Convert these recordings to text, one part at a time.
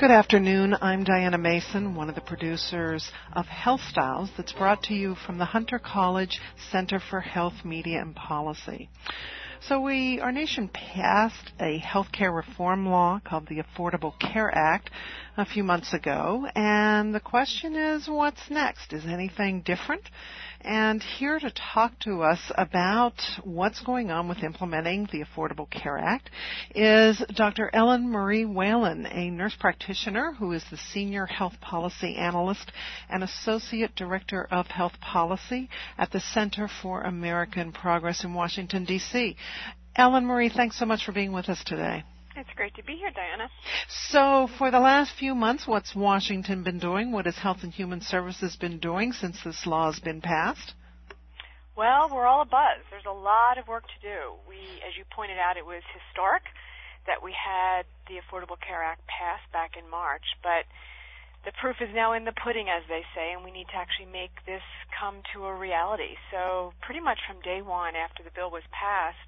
Good afternoon. I'm Diana Mason, one of the producers of Health Styles that's brought to you from the Hunter College Center for Health, Media, and Policy. So our nation passed a healthcare reform law called the Affordable Care Act a few months ago, and the question is, what's next? Is anything different? And here to talk to us about what's going on with implementing the Affordable Care Act is Dr. Ellen Marie Whalen, a nurse practitioner who is the Senior Health Policy Analyst and Associate Director of Health Policy at the Center for American Progress in Washington, D.C. Ellen Marie, thanks so much for being with us today. It's great to be here, Diana. So for the last few months, what's Washington been doing? What has Health and Human Services been doing since this law has been passed? Well, we're all abuzz. There's a lot of work to do. As you pointed out, it was historic that we had the Affordable Care Act passed back in March, but the proof is now in the pudding, as they say, and we need to actually make this come to a reality. So pretty much from day one after the bill was passed,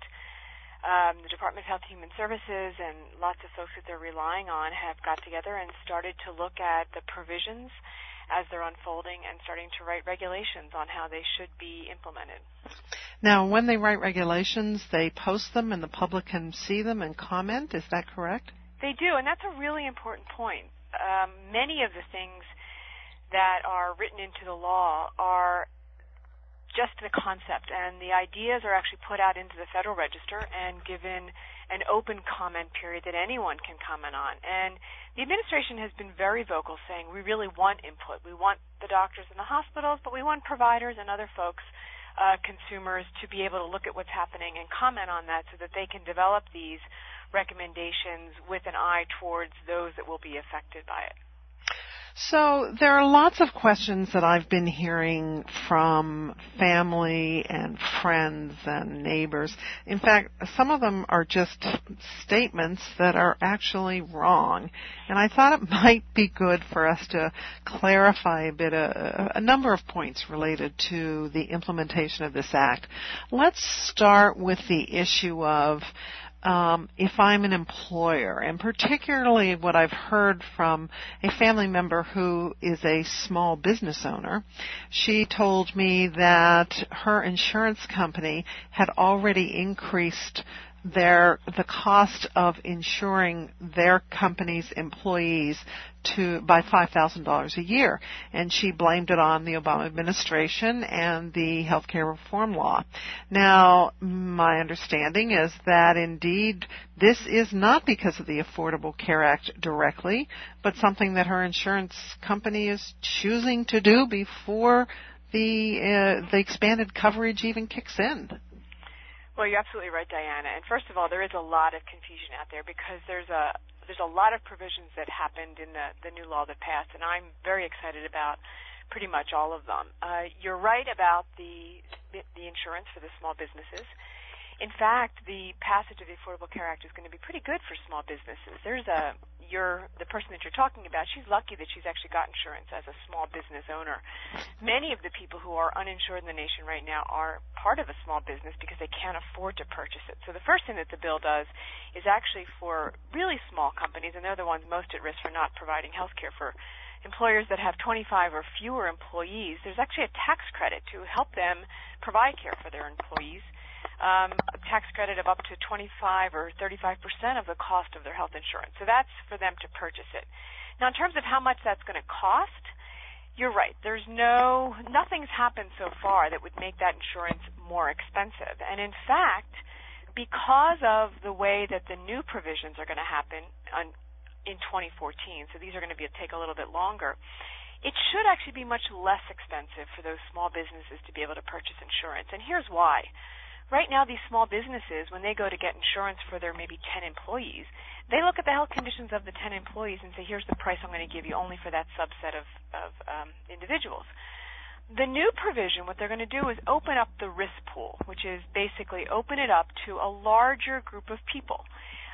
the Department of Health and Human Services and lots of folks that they're relying on have got together and started to look at the provisions as they're unfolding and starting to write regulations on how they should be implemented. Now, when they write regulations, they post them and the public can see them and comment. Is that correct? They do, and that's a really important point. Many of the things that are written into the law are just the concept, and the ideas are actually put out into the Federal Register and given an open comment period that anyone can comment on. And the administration has been very vocal, saying we really want input. We want the doctors in the hospitals, but we want providers and other folks, consumers, to be able to look at what's happening and comment on that so that they can develop these recommendations with an eye towards those that will be affected by it. So there are lots of questions that I've been hearing from family and friends and neighbors. In fact, some of them are just statements that are actually wrong. And I thought it might be good for us to clarify a bit, a number of points related to the implementation of this act. Let's start with the issue of if I'm an employer, and particularly what I've heard from a family member who is a small business owner. She told me that her insurance company had already increased the cost of insuring their company's employees by $5,000 a year, and she blamed it on the Obama administration and the healthcare reform law. Now, my understanding is that indeed this is not because of the Affordable Care Act directly, but something that her insurance company is choosing to do before the expanded coverage even kicks in. Well, you're absolutely right, Diana. And first of all, there is a lot of confusion out there because there's a lot of provisions that happened in the new law that passed, and I'm very excited about pretty much all of them. You're right about the insurance for the small businesses. In fact, the passage of the Affordable Care Act is going to be pretty good for small businesses. The person that you're talking about, she's lucky that she's actually got insurance as a small business owner. Many of the people who are uninsured in the nation right now are part of a small business because they can't afford to purchase it. So the first thing that the bill does is actually for really small companies, and they're the ones most at risk for not providing health care for employers that have 25 or fewer employees. There's actually a tax credit to help them provide care for their employees. A tax credit of up to 25 or 35% of the cost of their health insurance. So that's for them to purchase it. Now, in terms of how much that's going to cost, you're right. Nothing's happened so far that would make that insurance more expensive. And in fact, because of the way that the new provisions are going to happen in 2014, so these are going to take a little bit longer, it should actually be much less expensive for those small businesses to be able to purchase insurance. And here's why. Right now, these small businesses, when they go to get insurance for their maybe 10 employees, they look at the health conditions of the 10 employees and say, here's the price I'm going to give you only for that subset of individuals. The new provision, what they're going to do is open up the risk pool, which is basically open it up to a larger group of people.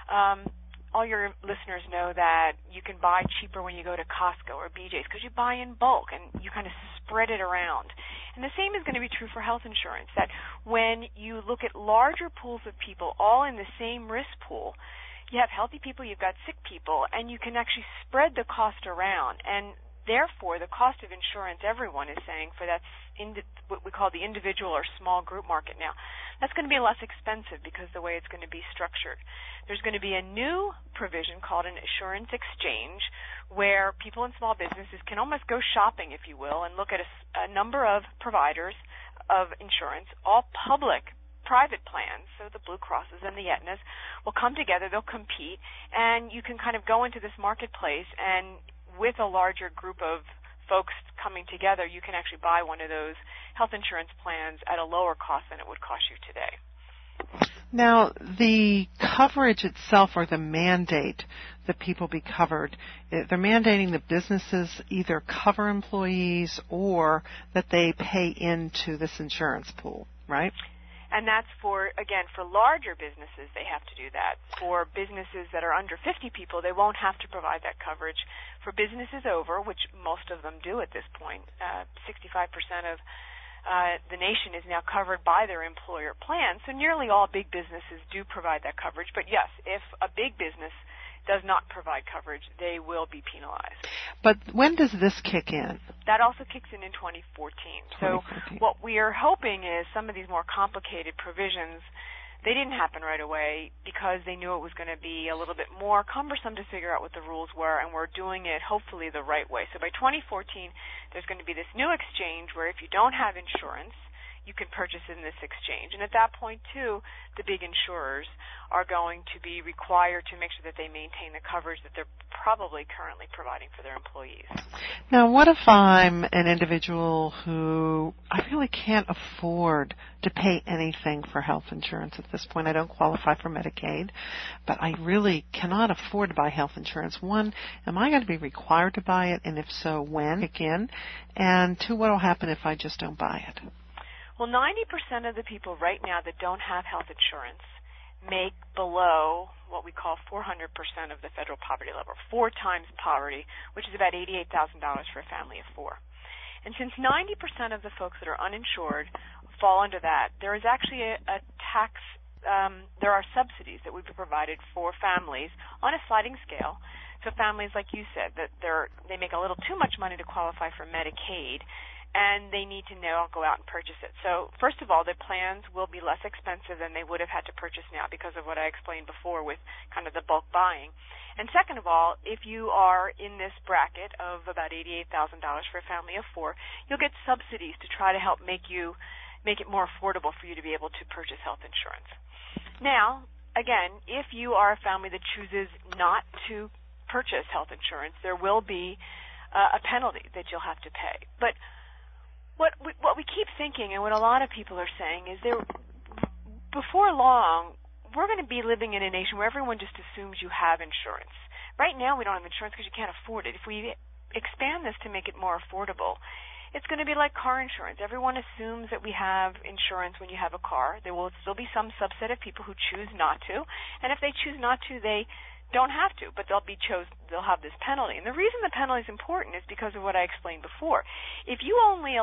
All your listeners know that you can buy cheaper when you go to Costco or BJ's because you buy in bulk and you kind of spread it around. And the same is going to be true for health insurance, that when you look at larger pools of people all in the same risk pool, you have healthy people, you've got sick people, and you can actually spread the cost around. And therefore, the cost of insurance, everyone is saying, for that what we call the individual or small group market now, that's going to be less expensive because of the way it's going to be structured. There's going to be a new provision called an insurance exchange where people in small businesses can almost go shopping, if you will, and look at a number of providers of insurance, all public private plans, so the Blue Crosses and the Aetnas will come together, they'll compete, and you can kind of go into this marketplace, and with a larger group of folks coming together, you can actually buy one of those health insurance plans at a lower cost than it would cost you today. Now, the coverage itself, or the mandate that people be covered, they're mandating that businesses either cover employees or that they pay into this insurance pool, right? And that's for larger businesses, they have to do that. For businesses that are under 50 people, they won't have to provide that coverage. For businesses over, which most of them do at this point, 65% of the nation is now covered by their employer plan. So nearly all big businesses do provide that coverage. But yes, if a big business does not provide coverage, they will be penalized. But when does this kick in? That also kicks in 2014. So what we are hoping is some of these more complicated provisions, they didn't happen right away because they knew it was going to be a little bit more cumbersome to figure out what the rules were, and we're doing it hopefully the right way. So by 2014, there's going to be this new exchange where if you don't have insurance, you can purchase in this exchange. And at that point, too, the big insurers are going to be required to make sure that they maintain the coverage that they're probably currently providing for their employees. Now, what if I'm an individual who I really can't afford to pay anything for health insurance at this point? I don't qualify for Medicaid, but I really cannot afford to buy health insurance. One, am I going to be required to buy it, and if so, when? Kick in? And two, what will happen if I just don't buy it? Well, 90% of the people right now that don't have health insurance make below what we call 400% of the federal poverty level, 4 times poverty, which is about $88,000 for a family of 4. And since 90% of the folks that are uninsured fall under that, there is actually a tax, there are subsidies that would be provided for families on a sliding scale. So families, like you said, that they make a little too much money to qualify for Medicaid, and they need to now go out and purchase it. So first of all, the plans will be less expensive than they would have had to purchase now because of what I explained before with kind of the bulk buying. And second of all, if you are in this bracket of about $88,000 for a family of 4, you'll get subsidies to try to help make it more affordable for you to be able to purchase health insurance. Now, again, if you are a family that chooses not to purchase health insurance, there will be a penalty that you'll have to pay. But what we keep thinking, and what a lot of people are saying, is before long, we're going to be living in a nation where everyone just assumes you have insurance. Right now, we don't have insurance because you can't afford it. If we expand this to make it more affordable, it's going to be like car insurance. Everyone assumes that we have insurance when you have a car. There will still be some subset of people who choose not to, and if they choose not to, they don't have to, but they'll have this penalty. And the reason the penalty is important is because of what I explained before. If you only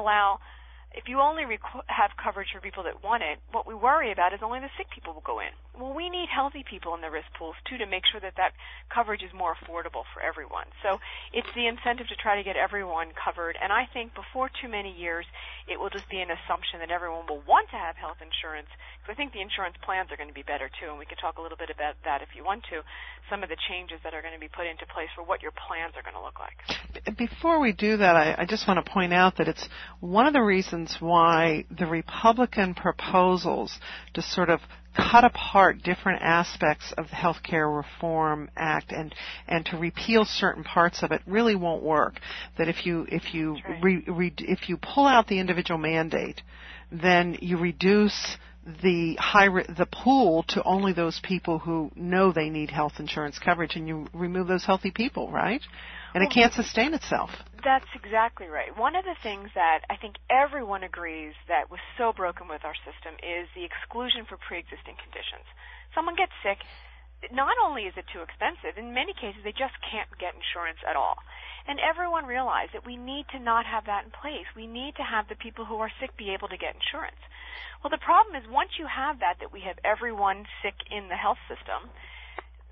have coverage for people that want it, what we worry about is only the sick people will go in. Well, we need healthy people in the risk pools, too, to make sure that coverage is more affordable for everyone. So it's the incentive to try to get everyone covered. And I think before too many years, it will just be an assumption that everyone will want to have health insurance, because I think the insurance plans are going to be better, too, and we can talk a little bit about that if you want to, some of the changes that are going to be put into place for what your plans are going to look like. Before we do that, I just want to point out that it's one of the reasons why the Republican proposals to sort of cut apart different aspects of the Health Care Reform Act and to repeal certain parts of it really won't work. That if you pull out the individual mandate, then you reduce the pool to only those people who know they need health insurance coverage, and you remove those healthy people, right? And it can't sustain itself. That's exactly right. One of the things that I think everyone agrees that was so broken with our system is the exclusion for pre-existing conditions. Someone gets sick, not only is it too expensive, in many cases they just can't get insurance at all. And everyone realized that we need to not have that in place. We need to have the people who are sick be able to get insurance. Well, the problem is once you have that we have everyone sick in the health system,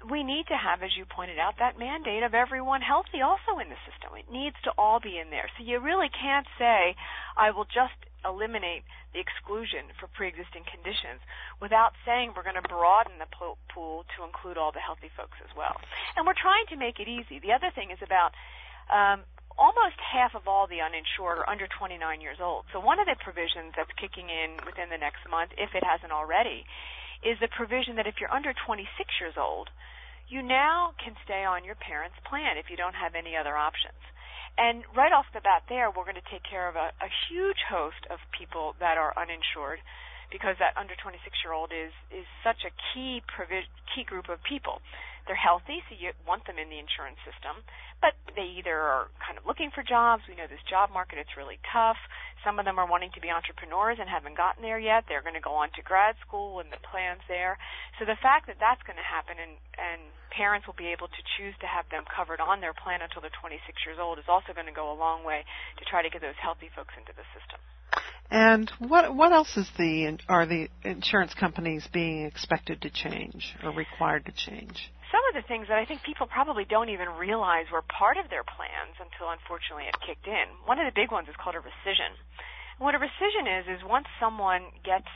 we need to have, as you pointed out, that mandate of everyone healthy also in the system. It needs to all be in there. So you really can't say, I will just eliminate the exclusion for pre-existing conditions without saying we're going to broaden the pool to include all the healthy folks as well. And we're trying to make it easy. The other thing is about almost half of all the uninsured are under 29 years old. So one of the provisions that's kicking in within the next month, if it hasn't already, is the provision that if you're under 26 years old, you now can stay on your parents' plan if you don't have any other options. And right off the bat there, we're going to take care of a huge host of people that are uninsured, because that under 26-year-old is such a key group of people. They're healthy, so you want them in the insurance system, but they either are kind of looking for jobs. We know this job market, it's really tough. Some of them are wanting to be entrepreneurs and haven't gotten there yet. They're going to go on to grad school and the plan's there. So the fact that that's going to happen and parents will be able to choose to have them covered on their plan until they're 26 years old is also going to go a long way to try to get those healthy folks into the system. And what else are the insurance companies being expected to change or required to change? Some of the things that I think people probably don't even realize were part of their plans until, unfortunately, it kicked in. One of the big ones is called a rescission. And what a rescission is once someone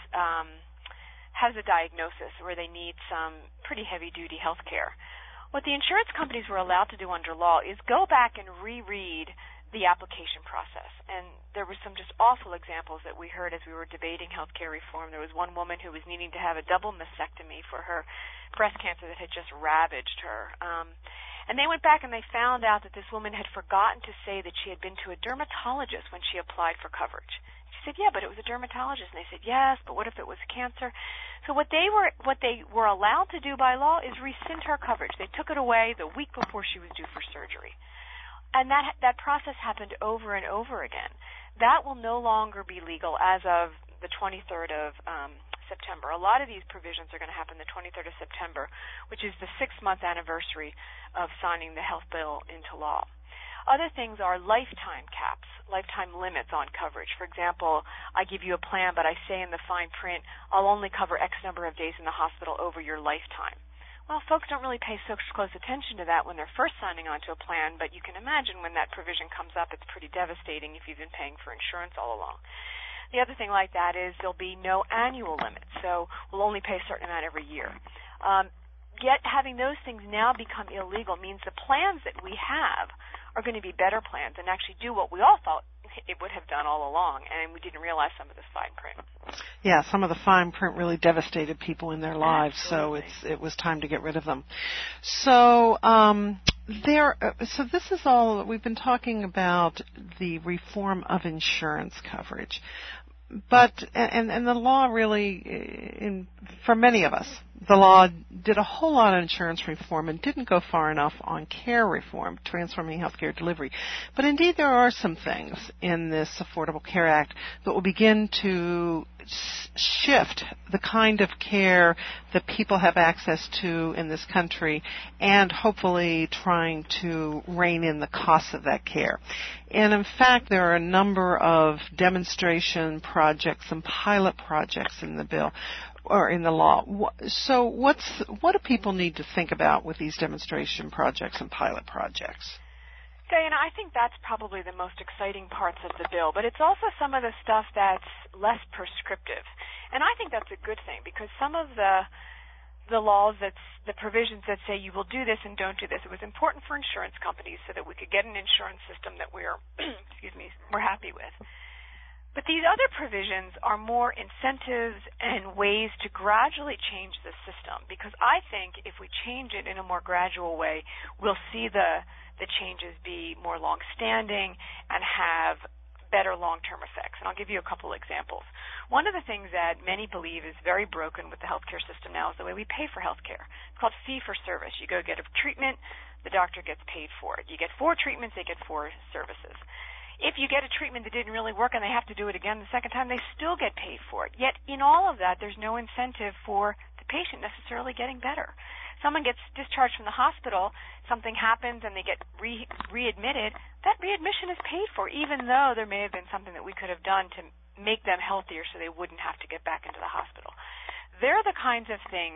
has a diagnosis where they need some pretty heavy-duty health care, what the insurance companies were allowed to do under law is go back and reread the application process. And there were some just awful examples that we heard as we were debating health care reform. There was one woman who was needing to have a double mastectomy for her breast cancer that had just ravaged her. And they went back and they found out that this woman had forgotten to say that she had been to a dermatologist when she applied for coverage. She said, yeah, but it was a dermatologist. And they said, yes, but what if it was cancer? So what they were allowed to do by law is rescind her coverage. They took it away the week before she was due for surgery. And that process happened over and over again. That will no longer be legal as of the 23rd of September. A lot of these provisions are going to happen the 23rd of September, which is the 6-month anniversary of signing the health bill into law. Other things are lifetime caps, lifetime limits on coverage. For example, I give you a plan, but I say in the fine print, I'll only cover X number of days in the hospital over your lifetime. Well, folks don't really pay so close attention to that when they're first signing on to a plan, but you can imagine when that provision comes up, it's pretty devastating if you've been paying for insurance all along. The other thing like that is there'll be no annual limit, so we'll only pay a certain amount every year. Yet having those things now become illegal means the plans that we have are going to be better plans and actually do what we all thought it would have done all along, and we didn't realize some of this fine print. Yeah, some of the fine print really devastated people in their lives, Absolutely. so it was time to get rid of them. So so this is all, we've been talking about the reform of insurance coverage. But, and the law really, for many of us, the law did a whole lot of insurance reform and didn't go far enough on care reform, transforming healthcare delivery. But indeed there are some things in this Affordable Care Act that will begin to shift the kind of care that people have access to in this country and hopefully trying to rein in the costs of that care. And in fact, there are a number of demonstration projects and pilot projects in the bill or in the law. So what do people need to think about with these demonstration projects and pilot projects? Diana, I think that's probably the most exciting parts of the bill, but it's also some of the stuff that's less prescriptive. And I think that's a good thing because some of the laws, the provisions that say you will do this and don't do this, it was important for insurance companies so that we could get an insurance system that we're happy with. But these other provisions are more incentives and ways to gradually change the system because I think if we change it in a more gradual way, we'll see the changes be more long-standing and have better long-term effects. And I'll give you a couple examples. One of the things that many believe is very broken with the healthcare system now is the way we pay for healthcare. It's called fee-for-service. You go get a treatment, the doctor gets paid for it. You get 4 treatments, they get 4 services. If you get a treatment that didn't really work and they have to do it again the second time, they still get paid for it. Yet in all of that, there's no incentive for the patient necessarily getting better. Someone gets discharged from the hospital, something happens, and they get readmitted, that readmission is paid for, even though there may have been something that we could have done to make them healthier so they wouldn't have to get back into the hospital. They're the kinds of things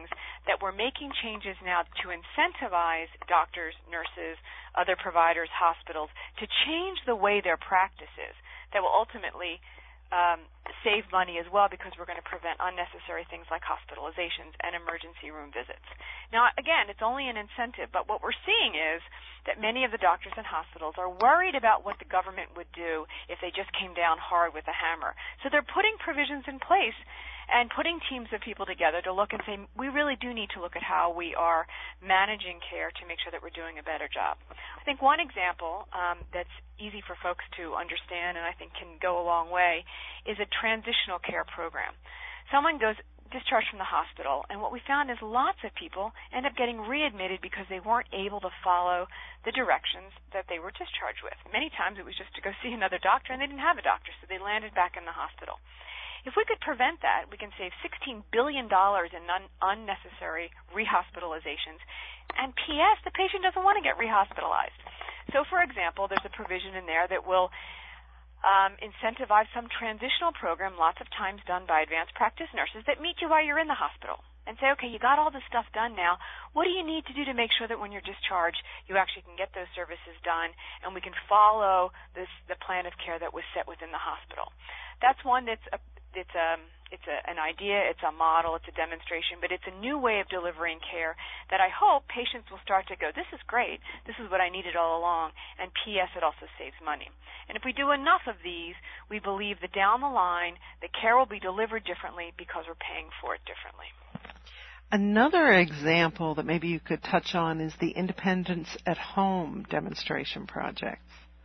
that we're making changes now to incentivize doctors, nurses, other providers, hospitals to change the way their practice is that will ultimately save money as well, because we're going to prevent unnecessary things like hospitalizations and emergency room visits. Now, again, it's only an incentive, but what we're seeing is that many of the doctors and hospitals are worried about what the government would do if they just came down hard with a hammer. So they're putting provisions in place and putting teams of people together to look and say, we really do need to look at how we are managing care to make sure that we're doing a better job. I think one example that's easy for folks to understand and I think can go a long way is a transitional care program. Someone goes discharged from the hospital, and what we found is lots of people end up getting readmitted because they weren't able to follow the directions that they were discharged with. Many times it was just to go see another doctor, and they didn't have a doctor, so they landed back in the hospital. If we could prevent that, we can save $16 billion in unnecessary rehospitalizations. And P.S., the patient doesn't want to get rehospitalized. So, for example, there's a provision in there that will incentivize some transitional program, lots of times done by advanced practice nurses, that meet you while you're in the hospital and say, okay, you got all this stuff done now. What do you need to do to make sure that when you're discharged, you actually can get those services done and we can follow the plan of care that was set within the hospital? That's one that's an idea, it's a model, it's a demonstration, but it's a new way of delivering care that I hope patients will start to go, this is great, this is what I needed all along, and P.S., it also saves money. And if we do enough of these, we believe that down the line, the care will be delivered differently because we're paying for it differently. Another example that maybe you could touch on is the Independence at Home demonstration project.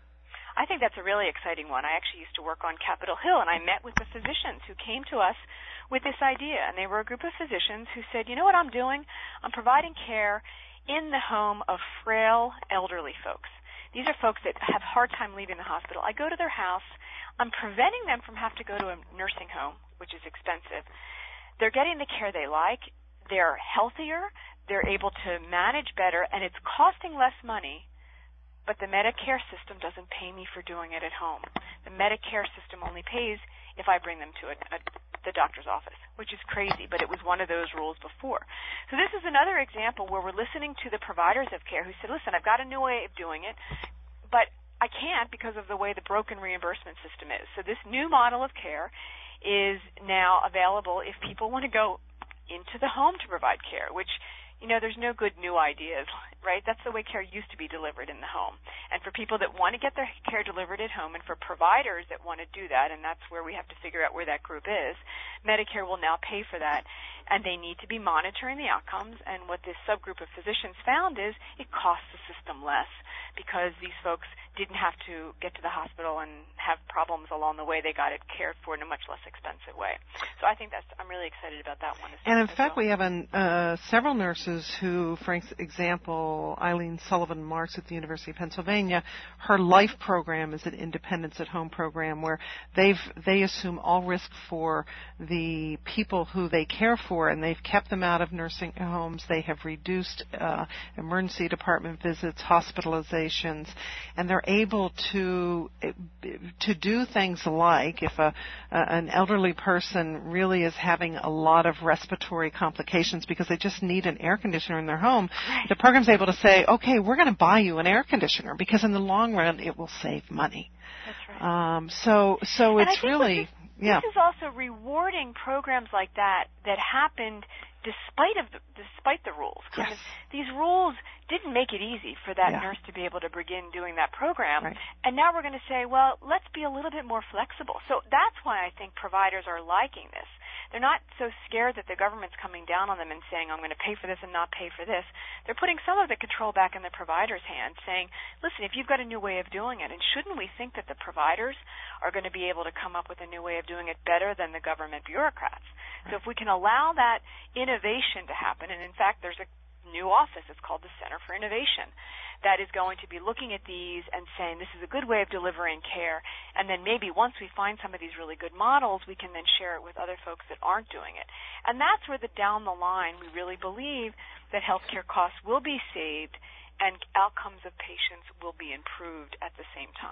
I think that's a really exciting one. I actually used to work on Capitol Hill, and I met with the physicians who came to us with this idea. And they were a group of physicians who said, you know what I'm doing? I'm providing care in the home of frail elderly folks. These are folks that have a hard time leaving the hospital. I go to their house. I'm preventing them from having to go to a nursing home, which is expensive. They're getting the care they like. They're healthier. They're able to manage better, and it's costing less money. But the Medicare system doesn't pay me for doing it at home. The Medicare system only pays if I bring them to the doctor's office, which is crazy, but it was one of those rules before. So this is another example where we're listening to the providers of care who said, listen, I've got a new way of doing it, but I can't because of the way the broken reimbursement system is. So this new model of care is now available if people want to go into the home to provide care, which, you know, there's no good new ideas, right? That's the way care used to be delivered in the home. And for people that want to get their care delivered at home and for providers that want to do that, and that's where we have to figure out where that group is, Medicare will now pay for that. And they need to be monitoring the outcomes. And what this subgroup of physicians found is it costs the system less because these folks didn't have to get to the hospital and have problems along the way. They got it cared for in a much less expensive way. So I think I'm really excited about that one. And in fact, we have several nurses who, for example, Eileen Sullivan Marks at the University of Pennsylvania, her LIFE program is an Independence at Home program where they assume all risk for the people who they care for, and they've kept them out of nursing homes. They have reduced emergency department visits, hospitalizations, and they're able to do things like if an elderly person really is having a lot of respiratory complications because they just need an air conditioner in their home, the program's able to say, okay, we're going to buy you an air conditioner because in the long run it will save money. That's right. So it's really... This is also rewarding programs like that happened despite the rules. Yes. These rules didn't make it easy for that nurse to be able to begin doing that program. Right. And now we're going to say, well, let's be a little bit more flexible. So that's why I think providers are liking this. They're not so scared that the government's coming down on them and saying, I'm going to pay for this and not pay for this. They're putting some of the control back in the provider's hands, saying, listen, if you've got a new way of doing it, and shouldn't we think that the providers are going to be able to come up with a new way of doing it better than the government bureaucrats? Right. So if we can allow that innovation to happen, and in fact there's a new office, it's called the Center for Innovation, that is going to be looking at these and saying this is a good way of delivering care, and then maybe once we find some of these really good models, we can then share it with other folks that aren't doing it. And that's where down the line we really believe that healthcare costs will be saved and outcomes of patients will be improved at the same time.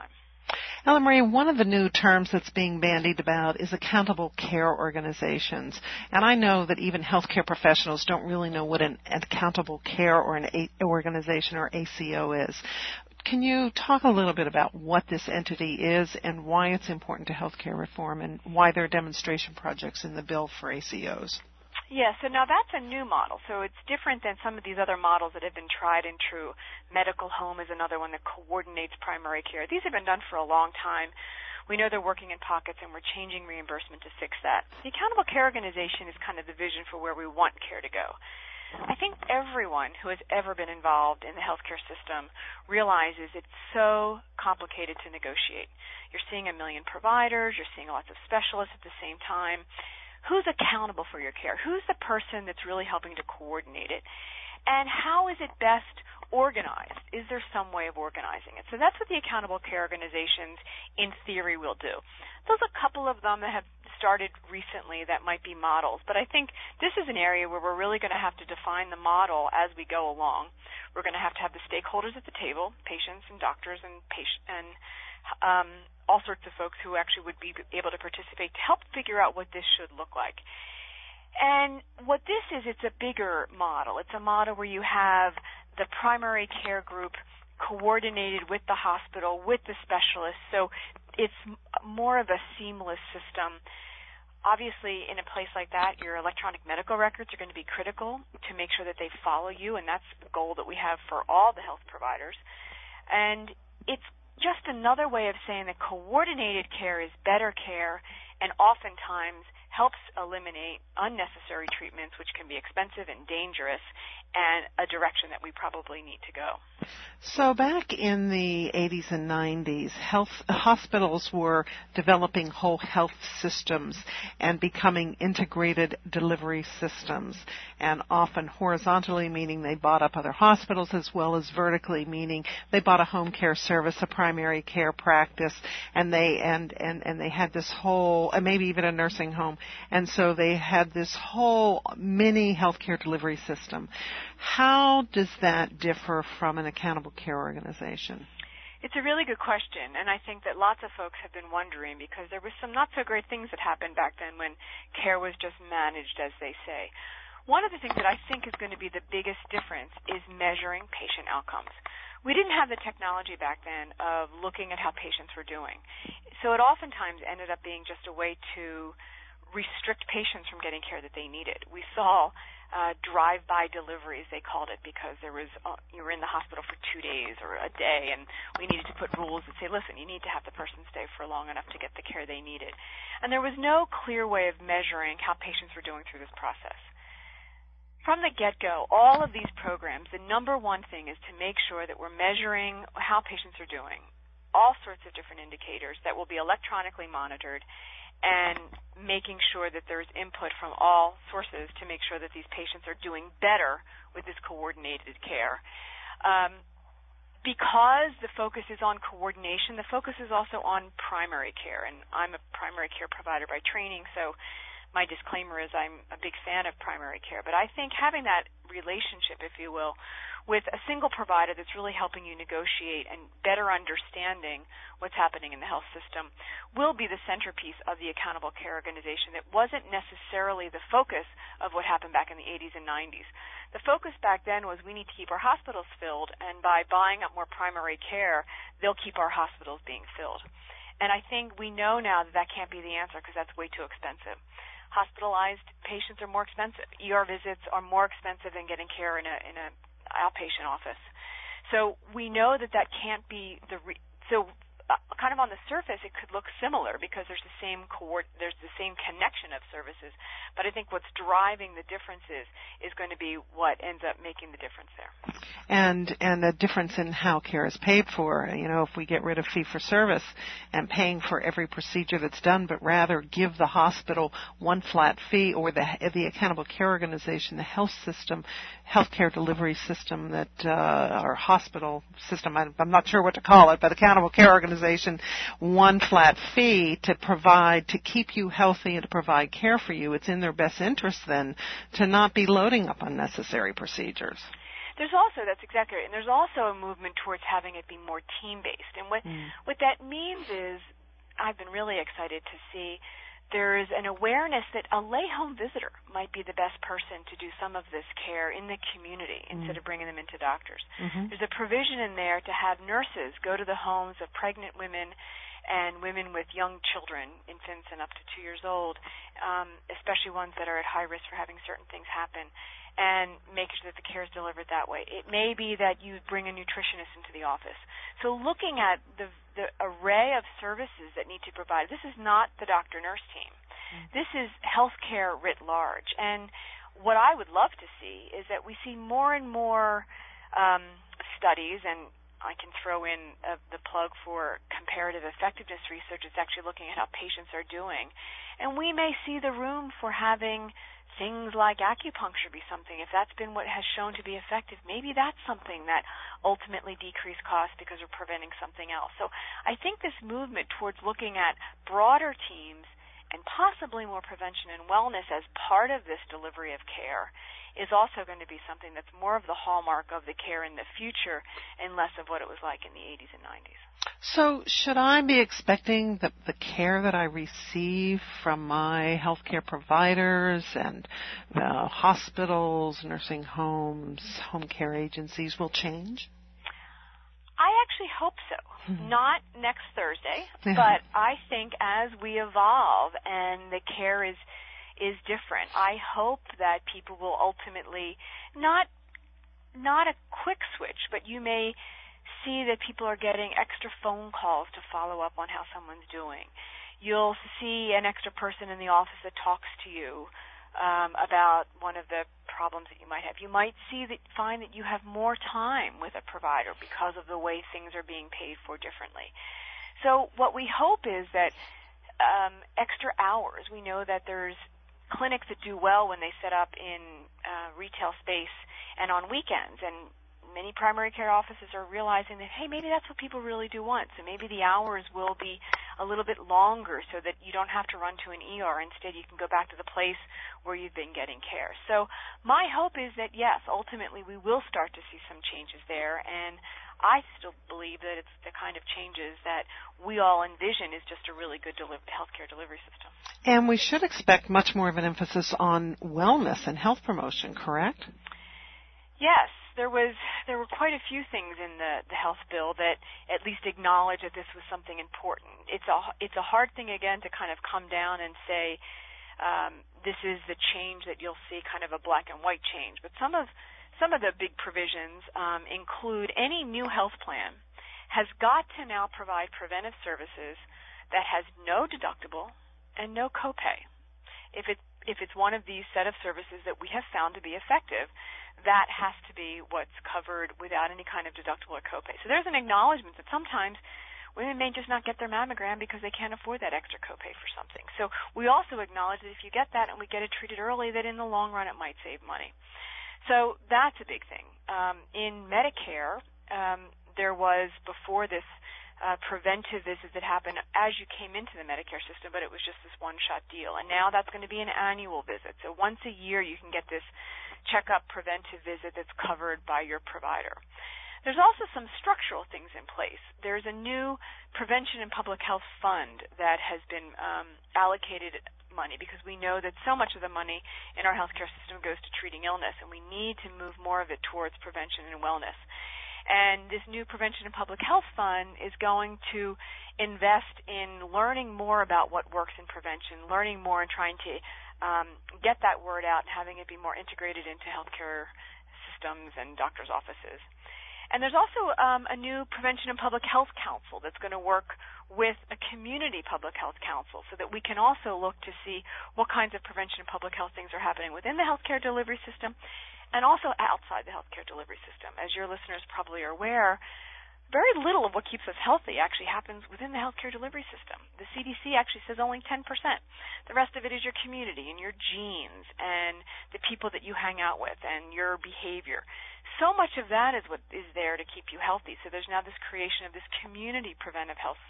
Ellen Marie, one of the new terms that's being bandied about is accountable care organizations. And I know that even healthcare professionals don't really know what an accountable care or an organization or ACO is. Can you talk a little bit about what this entity is and why it's important to healthcare reform and why there are demonstration projects in the bill for ACOs? Yeah, so now that's a new model. So it's different than some of these other models that have been tried and true. Medical home is another one that coordinates primary care. These have been done for a long time. We know they're working in pockets, and we're changing reimbursement to fix that. The accountable care organization is kind of the vision for where we want care to go. I think everyone who has ever been involved in the healthcare system realizes it's so complicated to negotiate. You're seeing 1 million providers. You're seeing lots of specialists at the same time. Who's accountable for your care? Who's the person that's really helping to coordinate it? And how is it best organized? Is there some way of organizing it? So that's what the accountable care organizations, in theory, will do. There's a couple of them that have started recently that might be models, but I think this is an area where we're really going to have to define the model as we go along. We're going to have the stakeholders at the table, patients and doctors and all sorts of folks who actually would be able to participate to help figure out what this should look like. And what this is, it's a bigger model. It's a model where you have the primary care group coordinated with the hospital, with the specialists, so it's more of a seamless system. Obviously, in a place like that, your electronic medical records are going to be critical to make sure that they follow you, and that's the goal that we have for all the health providers. And it's just another way of saying that coordinated care is better care and oftentimes helps eliminate unnecessary treatments, which can be expensive and dangerous, and a direction that we probably need to go. So back in the 80s and 90s, hospitals were developing whole health systems and becoming integrated delivery systems, and often horizontally, meaning they bought up other hospitals, as well as vertically, meaning they bought a home care service, a primary care practice, and they had this whole, maybe even a nursing home, and so they had this whole mini healthcare delivery system. How does that differ from an accountable care organization? It's a really good question, and I think that lots of folks have been wondering because there was some not so great things that happened back then when care was just managed, as they say. One of the things that I think is going to be the biggest difference is measuring patient outcomes. We didn't have the technology back then of looking at how patients were doing. So it oftentimes ended up being just a way to restrict patients from getting care that they needed. We saw drive-by deliveries, they called it, because there was you were in the hospital for 2 days or a day, and we needed to put rules that say, listen, you need to have the person stay for long enough to get the care they needed. And there was no clear way of measuring how patients were doing through this process. From the get-go, all of these programs, the number one thing is to make sure that we're measuring how patients are doing, all sorts of different indicators that will be electronically monitored, and making sure that there's input from all sources to make sure that these patients are doing better with this coordinated care. Because the focus is on coordination, the focus is also on primary care, and I'm a primary care provider by training, so my disclaimer is I'm a big fan of primary care, but I think having that relationship, if you will, with a single provider that's really helping you negotiate and better understanding what's happening in the health system will be the centerpiece of the accountable care organization that wasn't necessarily the focus of what happened back in the 80s and 90s. The focus back then was we need to keep our hospitals filled, and by buying up more primary care, they'll keep our hospitals being filled. And I think we know now that that can't be the answer because that's way too expensive. Hospitalized patients are more expensive. ER visits are more expensive than getting care in a outpatient office. So we know that can't be kind of on the surface it could look similar because there's the same connection of services, but I think what's driving the differences is going to be what ends up making the difference there. And a difference in how care is paid for. You know, if we get rid of fee-for-service and paying for every procedure that's done, but rather give the hospital one flat fee, or the accountable care organization, the health system, healthcare delivery system that or hospital system, I'm not sure what to call it, but accountable care organization, one flat fee to keep you healthy and to provide care for you. It's in their best interest then to not be loading up unnecessary procedures. There's also, that's exactly right, and there's also a movement towards having it be more team-based. And what that means is, I've been really excited to see there is an awareness that a lay home visitor might be the best person to do some of this care in the community instead of bringing them into doctors. There's a provision in there to have nurses go to the homes of pregnant women and women with young children, infants and up to 2 years old, especially ones that are at high risk for having certain things happen, and make sure that the care is delivered that way. It may be that you bring a nutritionist into the office. So looking at the array of services that need to be provided, this is not the doctor-nurse team. This is healthcare writ large. And what I would love to see is that we see more and more studies, and I can throw in the plug for comparative effectiveness research. It's actually looking at how patients are doing. And we may see the room for having things like acupuncture be something. If that's been what has shown to be effective, maybe that's something that ultimately decrease costs because we're preventing something else. So I think this movement towards looking at broader teams and possibly more prevention and wellness as part of this delivery of care is also going to be something that's more of the hallmark of the care in the future and less of what it was like in the 80s and 90s. So should I be expecting that the care that I receive from my healthcare providers and hospitals, nursing homes, home care agencies will change? I actually hope so. Not next Thursday, but I think as we evolve and the care is different, I hope that people will ultimately not a quick switch, but you may see that people are getting extra phone calls to follow up on how someone's doing. You'll see an extra person in the office that talks to you about one of the problems that you might have. You might find that you have more time with a provider because of the way things are being paid for differently. So what we hope is that extra hours. We know that there's clinics that do well when they set up in retail space and on weekends, and many primary care offices are realizing that, hey, maybe that's what people really do want. So maybe the hours will be a little bit longer so that you don't have to run to an ER. Instead, you can go back to the place where you've been getting care. So my hope is that, yes, ultimately we will start to see some changes there. And I still believe that it's the kind of changes that we all envision is just a really good healthcare delivery system. And we should expect much more of an emphasis on wellness and health promotion, correct? Yes. There were quite a few things in the health bill that at least acknowledge that this was something important. It's a hard thing, again, to kind of come down and say this is the change that you'll see, kind of a black and white change. But some of the big provisions include any new health plan has got to now provide preventive services that has no deductible and no copay. If it's one of these set of services that we have found to be effective, that has to be what's covered without any kind of deductible or copay. So there's an acknowledgement that sometimes women may just not get their mammogram because they can't afford that extra copay for something. So we also acknowledge that if you get that and we get it treated early, that in the long run it might save money. So that's a big thing. In Medicare, there was before this preventive visit that happened as you came into the Medicare system, but it was just this one-shot deal. And now that's going to be an annual visit. So once a year you can get this checkup preventive visit that's covered by your provider. There's also some structural things in place. There's a new prevention and public health fund that has been allocated money because we know that so much of the money in our healthcare system goes to treating illness, and we need to move more of it towards prevention and wellness. And this new Prevention and Public Health Fund is going to invest in learning more about what works in prevention, learning more and trying to get that word out and having it be more integrated into healthcare systems and doctors' offices. And there's also a new Prevention and Public Health Council that's going to work with a community public health council so that we can also look to see what kinds of prevention and public health things are happening within the healthcare delivery system and also outside the healthcare delivery system. As your listeners probably are aware, very little of what keeps us healthy actually happens within the healthcare delivery system. The CDC actually says only 10%. The rest of it is your community and your genes and the people that you hang out with and your behavior. So much of that is what is there to keep you healthy. So there's now this creation of this community preventive health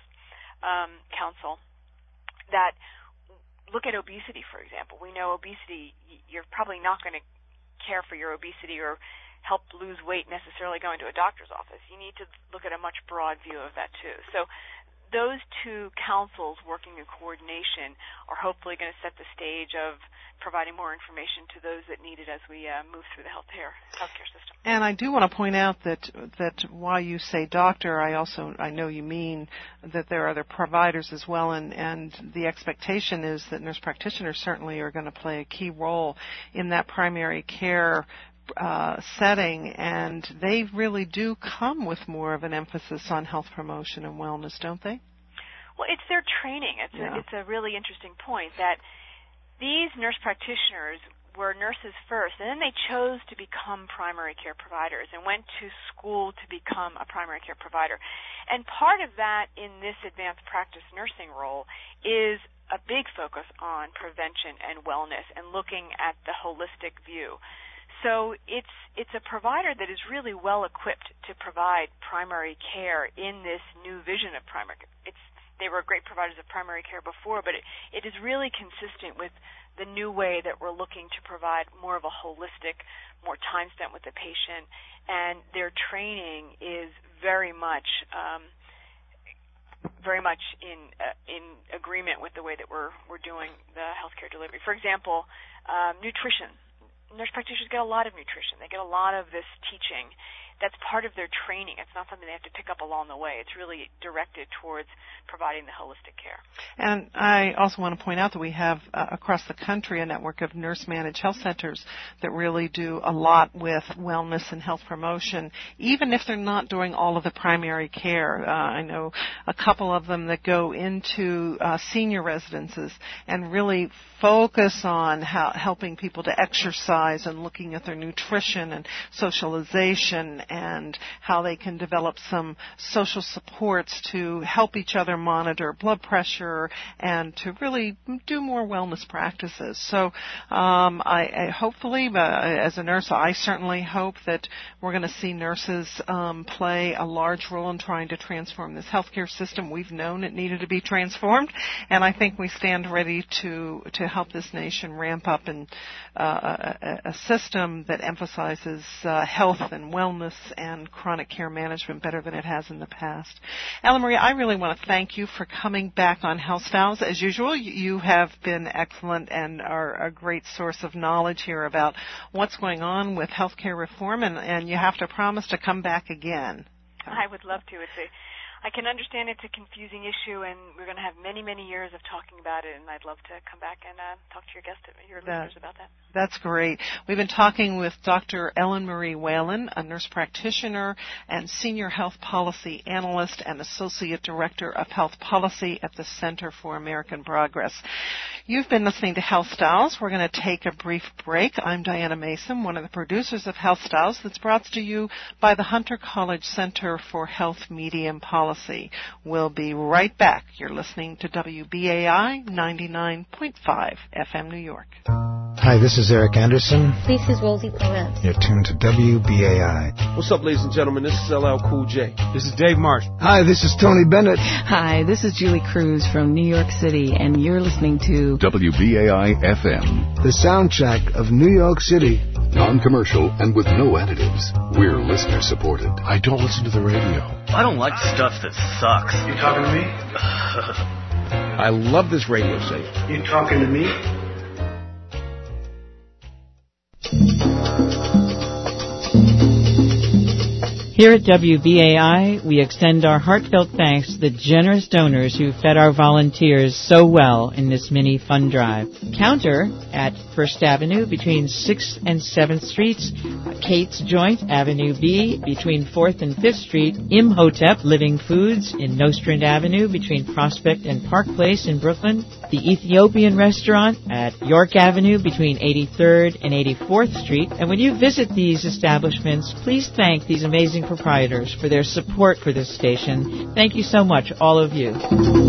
council that look at obesity, for example. We know obesity, you're probably not going to care for your obesity or help lose weight necessarily going to a doctor's office. You need to look at a much broad view of that too. So those two councils working in coordination are hopefully going to set the stage of providing more information to those that need it as we move through the healthcare system. And I do want to point out that while you say doctor, I know you mean that there are other providers as well, and the expectation is that nurse practitioners certainly are going to play a key role in that primary care setting, and they really do come with more of an emphasis on health promotion and wellness, don't they? Well, it's their training. It's a really interesting point that these nurse practitioners were nurses first, and then they chose to become primary care providers and went to school to become a primary care provider. And part of that in this advanced practice nursing role is a big focus on prevention and wellness and looking at the holistic view. So it's a provider that is really well equipped to provide primary care in this new vision of primary care. They were great providers of primary care before, but it is really consistent with the new way that we're looking to provide more of a holistic, more time spent with the patient, and their training is very much in agreement with the way that we're doing the healthcare delivery. For example, nutrition. Nurse practitioners get a lot of nutrition. They get a lot of this teaching. That's part of their training. It's not something they have to pick up along the way. It's really directed towards providing the holistic care. And I also want to point out that we have across the country a network of nurse-managed health centers that really do a lot with wellness and health promotion, even if they're not doing all of the primary care. I know a couple of them that go into senior residences and really focus on helping people to exercise and looking at their nutrition and socialization and how they can develop some social supports to help each other monitor blood pressure and to really do more wellness practices. So I hopefully, as a nurse, I certainly hope that we're going to see nurses play a large role in trying to transform this healthcare system. We've known it needed to be transformed, and I think we stand ready to help this nation ramp up in a system that emphasizes health and wellness and chronic care management better than it has in the past. Ellen Marie, I really want to thank you for coming back on Health Styles. As usual, you have been excellent and are a great source of knowledge here about what's going on with healthcare reform, and you have to promise to come back again. I would love to. I can understand it's a confusing issue, and we're going to have many, many years of talking about it, and I'd love to come back and talk to your listeners about that. That's great. We've been talking with Dr. Ellen Marie Whalen, a nurse practitioner and senior health policy analyst and associate director of health policy at the Center for American Progress. You've been listening to Health Styles. We're going to take a brief break. I'm Diana Mason, one of the producers of Health Styles, that's brought to you by the Hunter College Center for Health, Media, and Policy. We'll be right back. You're listening to WBAI 99.5 FM New York. Hi, this is Eric Anderson. This is Rosie Perez. You're tuned to WBAI. What's up, ladies and gentlemen? This is LL Cool J. This is Dave Marsh. Hi, this is Tony Bennett. Hi, this is Julie Cruz from New York City, and you're listening to WBAI FM, the soundtrack of New York City. Non-commercial and with no additives. We're listener supported. I don't listen to the radio. I don't like stuff that sucks. You talking to me? I love this radio station. You talking to me? Here at WBAI, we extend our heartfelt thanks to the generous donors who fed our volunteers so well in this mini fund drive. Counter at First Avenue between 6th and 7th Streets, Kate's Joint, Avenue B between 4th and 5th Street, Imhotep Living Foods in Nostrand Avenue between Prospect and Park Place in Brooklyn, the Ethiopian Restaurant at York Avenue between 83rd and 84th Street. And when you visit these establishments, please thank these amazing proprietors for their support for this station. Thank you so much, all of you.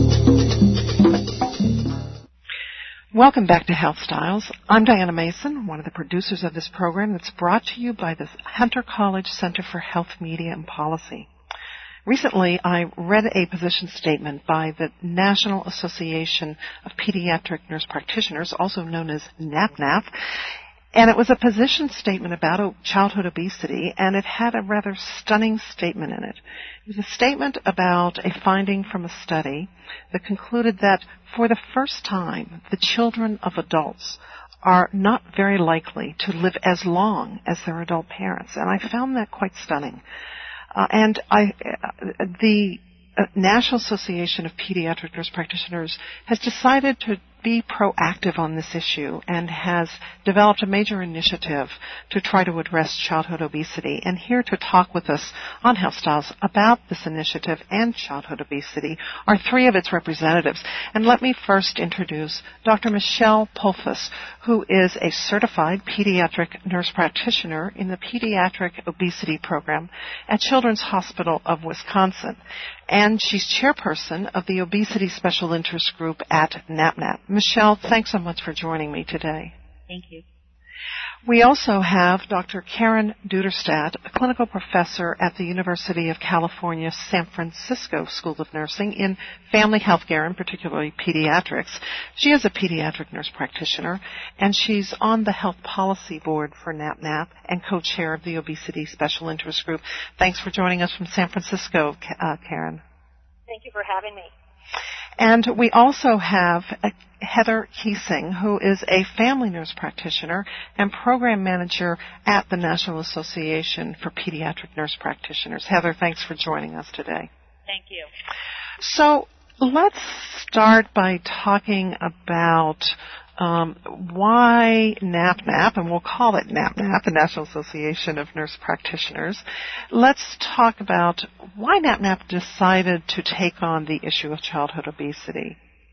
Welcome back to Health Styles. I'm Diana Mason, one of the producers of this program that's brought to you by the Hunter College Center for Health, Media, and Policy. Recently, I read a position statement by the National Association of Pediatric Nurse Practitioners, also known as NAPNAP, And it was a position statement about childhood obesity, and it had a rather stunning statement in it. It was a statement about a finding from a study that concluded that for the first time, the children of adults are not very likely to live as long as their adult parents. And I found that quite stunning. The National Association of Pediatric Nurse Practitioners has decided to be proactive on this issue and has developed a major initiative to try to address childhood obesity. And here to talk with us on Health Styles about this initiative and childhood obesity are three of its representatives. And let me first introduce Dr. Michelle Pulfas, who is a certified pediatric nurse practitioner in the Pediatric Obesity Program at Children's Hospital of Wisconsin. And she's chairperson of the Obesity Special Interest Group at NAPNAP. Michelle, thanks so much for joining me today. Thank you. We also have Dr. Karen Duderstadt, a clinical professor at the University of California, San Francisco School of Nursing in family health care and particularly pediatrics. She is a pediatric nurse practitioner, and she's on the health policy board for NAPNAP and co-chair of the Obesity Special Interest Group. Thanks for joining us from San Francisco, Karen. Thank you for having me. And we also have Heather Keesing, who is a family nurse practitioner and program manager at the National Association for Pediatric Nurse Practitioners. Heather, thanks for joining us today. Thank you. So let's start by talking about why NAPNAP, and we'll call it NAPNAP, the National Association of Nurse Practitioners. Let's talk about why NAPNAP decided to take on the issue of childhood obesity.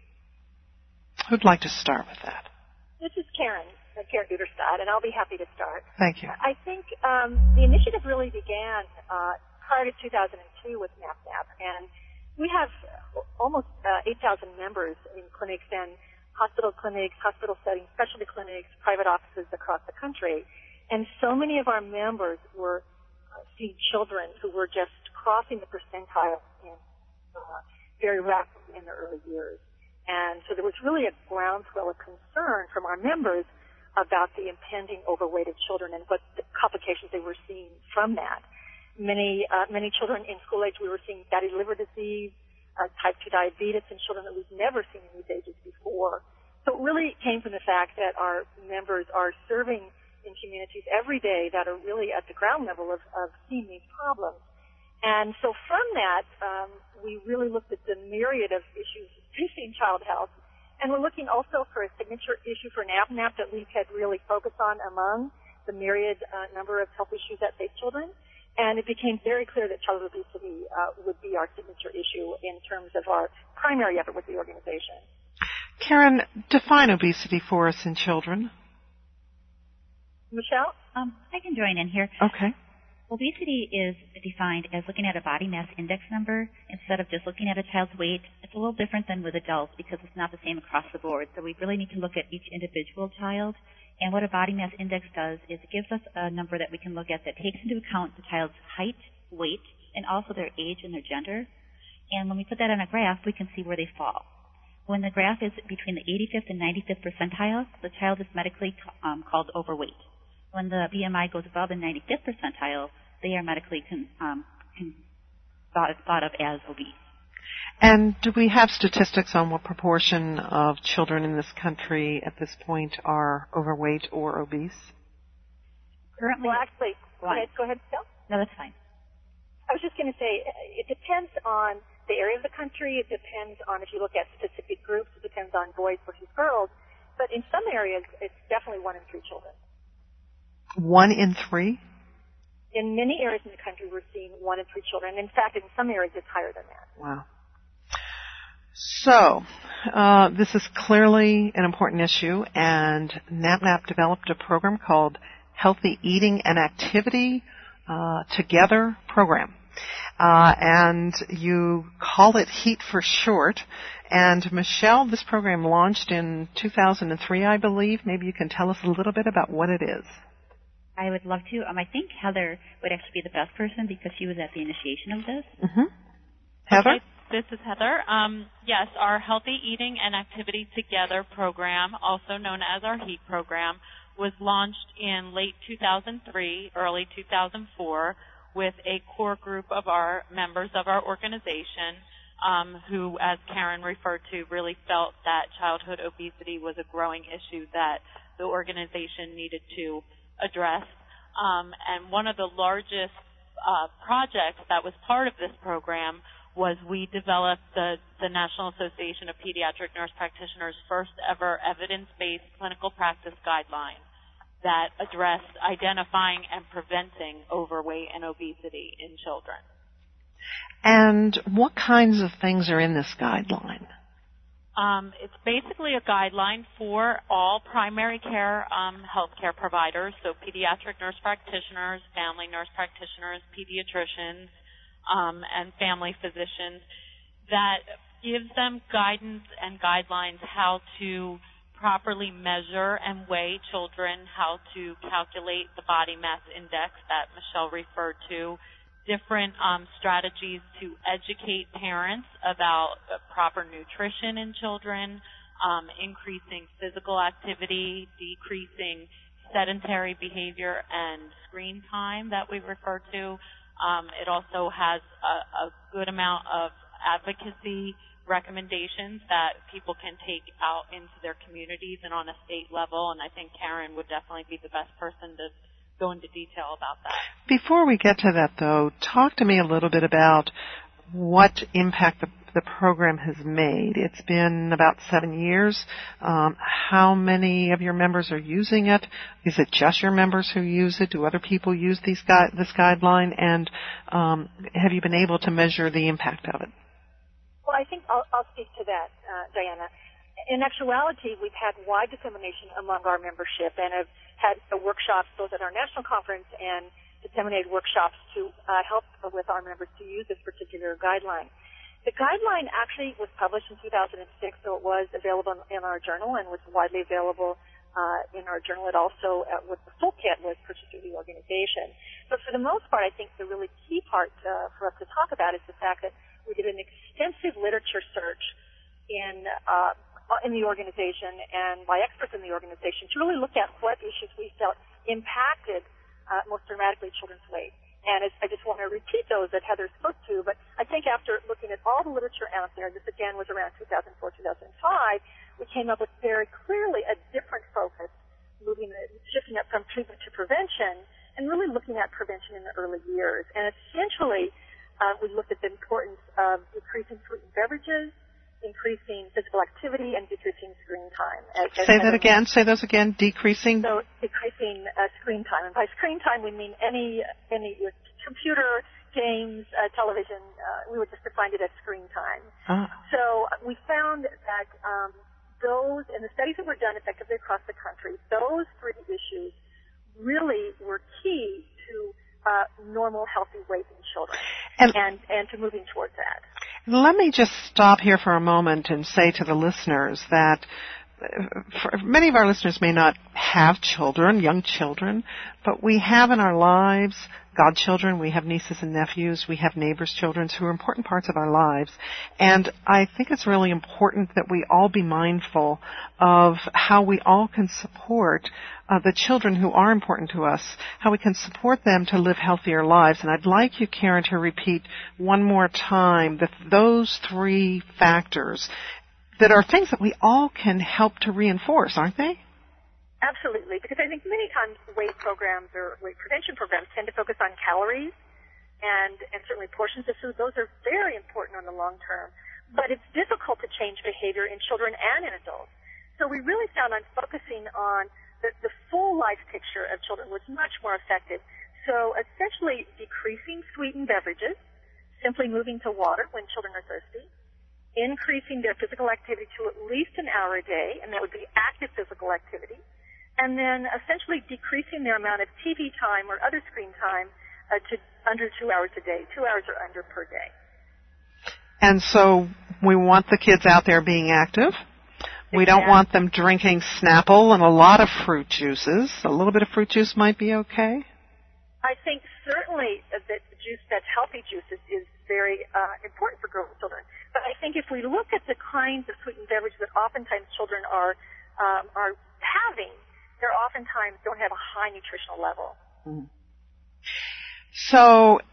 Who'd like to start with that? This is Karen Duderstadt, and I'll be happy to start. Thank you. I think the initiative really began prior to 2002 with NAPNAP, and we have almost 8,000 members in clinics and hospital clinics, hospital settings, specialty clinics, private offices across the country. And so many of our members were seeing children who were just crossing the percentile in, very rapidly in their early years. And so there was really a groundswell of concern from our members about the impending overweight of children and what the complications they were seeing from that. Many children in school age, we were seeing fatty liver disease, type 2 diabetes in children that we've never seen in these ages before. So it really came from the fact that our members are serving in communities every day that are really at the ground level of seeing these problems. And so from that, we really looked at the myriad of issues facing child health. And we're looking also for a signature issue for NAPNAP that we could really focus on among the myriad number of health issues that face children. And it became very clear that childhood obesity would be our signature issue in terms of our primary effort with the organization. Karen, define obesity for us in children. Michelle? I can join in here. Okay. Obesity is defined as looking at a body mass index number instead of just looking at a child's weight. It's a little different than with adults because it's not the same across the board. So we really need to look at each individual child. And what a body mass index does is it gives us a number that we can look at that takes into account the child's height, weight, and also their age and their gender. And when we put that on a graph, we can see where they fall. When the graph is between the 85th and 95th percentile, the child is medically called overweight. When the BMI goes above the 95th percentile, they are medically thought of as obese. And do we have statistics on what proportion of children in this country at this point are overweight or obese? Currently, well, actually, go ahead, Michelle. No, that's fine. I was just going to say, it depends on the area of the country. It depends on, if you look at specific groups, it depends on boys versus girls. But in some areas, it's definitely 1 in 3 children. 1 in 3? In many areas in the country, we're seeing 1 in 3 children. In fact, in some areas, it's higher than that. Wow. So, this is clearly an important issue, and NAPNAP developed a program called Healthy Eating and Activity Together program. And you call it HEAT for short. And Michelle, this program launched in 2003, I believe. Maybe you can tell us a little bit about what it is. I would love to. I think Heather would actually be the best person because she was at the initiation of this. Mm-hmm. Heather? Okay, this is Heather. Yes, our Healthy Eating and Activity Together program, also known as our HEAT program, was launched in late 2003, early 2004, with a core group of our members of our organization who, as Karen referred to, really felt that childhood obesity was a growing issue that the organization needed to address. And one of the largest projects that was part of this program was we developed the National Association of Pediatric Nurse Practitioners' first ever evidence-based clinical practice guideline that addressed identifying and preventing overweight and obesity in children. And what kinds of things are in this guideline? It's basically a guideline for all primary care healthcare providers, so pediatric nurse practitioners, family nurse practitioners, pediatricians, and family physicians, that gives them guidance and guidelines how to properly measure and weigh children, how to calculate the body mass index that Michelle referred to, different strategies to educate parents about proper nutrition in children, increasing physical activity, decreasing sedentary behavior and screen time that we refer to. It also has a good amount of advocacy recommendations that people can take out into their communities and on a state level, and I think Karen would definitely be the best person to go into detail about that. Before we get to that, though, talk to me a little bit about what impact the program has made. It's been about 7 years. How many of your members are using it? Is it just your members who use it? Do other people use this guideline? And have you been able to measure the impact of it? Well, I think I'll speak to that, Diana. In actuality, we've had wide dissemination among our membership and have had workshops both at our national conference and disseminated workshops to help with our members to use this particular guideline. The guideline actually was published in 2006, so it was available in our journal and was widely available in our journal. It also, with the full kit, was purchased through the organization. But for the most part, I think the really key part for us to talk about is the fact that we did an extensive literature search in the organization and by experts in the organization to really look at what issues we felt impacted most dramatically children's weight. And I just want to repeat those that Heather spoke to, but I think after looking at all the literature out there, this again was around 2004, 2005, we came up with very clearly a different focus, shifting up from treatment to prevention, and really looking at prevention in the early years. And essentially, we looked at the importance of decreasing sweetened beverages, increasing physical activity, and decreasing screen time. Say that again. Say those again. Decreasing. So decreasing screen time, and by screen time we mean any computer, games, television. We would just define it as screen time. So we found that those, in the studies that were done effectively across the country, those three issues really were key to normal, healthy weight in children, and to moving towards that. Let me just stop here for a moment and say to the listeners that many of our listeners may not have children, young children, but we have in our lives godchildren, we have nieces and nephews, we have neighbors' children who are important parts of our lives. And I think it's really important that we all be mindful of how we all can support the children who are important to us, how we can support them to live healthier lives. And I'd like you, Karen, to repeat one more time that those three factors that are things that we all can help to reinforce, aren't they? Absolutely, because I think many times weight programs or weight prevention programs tend to focus on calories and certainly portions of food. Those are very important on the long term, but it's difficult to change behavior in children and in adults. So we really found on focusing on the full life picture of children was much more effective. So essentially decreasing sweetened beverages, simply moving to water when children are thirsty, increasing their physical activity to at least an hour a day, and that would be active physical activity, and then essentially decreasing their amount of TV time or other screen time to under 2 hours a day, 2 hours or under per day. And so we want the kids out there being active. We don't want them drinking Snapple and a lot of fruit juices. A little bit of fruit juice might be okay. I think certainly that juice, that's healthy juice, is very important for growing children. But I think if we look at the kinds of sweetened beverages that oftentimes children are having, they oftentimes don't have a high nutritional level. Mm. So,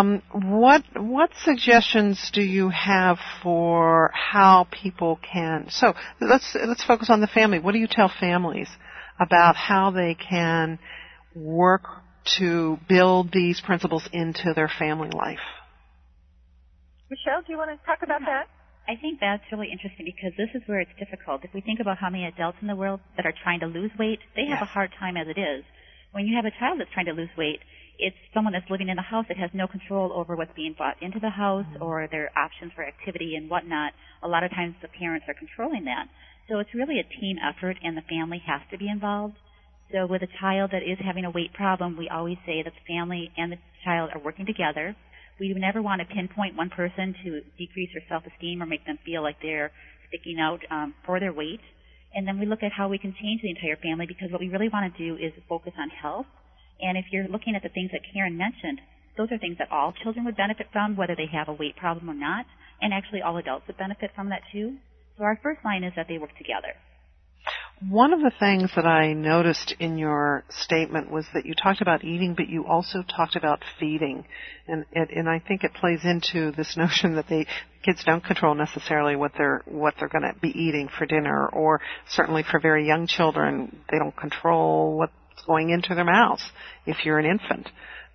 what suggestions do you have for how people can? So let's focus on the family. What do you tell families about how they can work to build these principles into their family life? Michelle, do you want to talk about that? I think that's really interesting because this is where it's difficult. If we think about how many adults in the world that are trying to lose weight, they have a hard time as it is. When you have a child that's trying to lose weight, it's someone that's living in the house that has no control over what's being brought into the house or their options for activity and whatnot. A lot of times the parents are controlling that. So it's really a team effort, and the family has to be involved. So with a child that is having a weight problem, we always say that the family and the child are working together. We never want to pinpoint one person to decrease their self-esteem or make them feel like they're sticking out for their weight. And then we look at how we can change the entire family, because what we really want to do is focus on health. And if you're looking at the things that Karen mentioned, those are things that all children would benefit from, whether they have a weight problem or not. And actually all adults would benefit from that too. So our first line is that they work together. One of the things that I noticed in your statement was that you talked about eating, but you also talked about feeding. And I think it plays into this notion that kids don't control necessarily what they're going to be eating for dinner, or certainly for very young children, they don't control what's going into their mouths if you're an infant.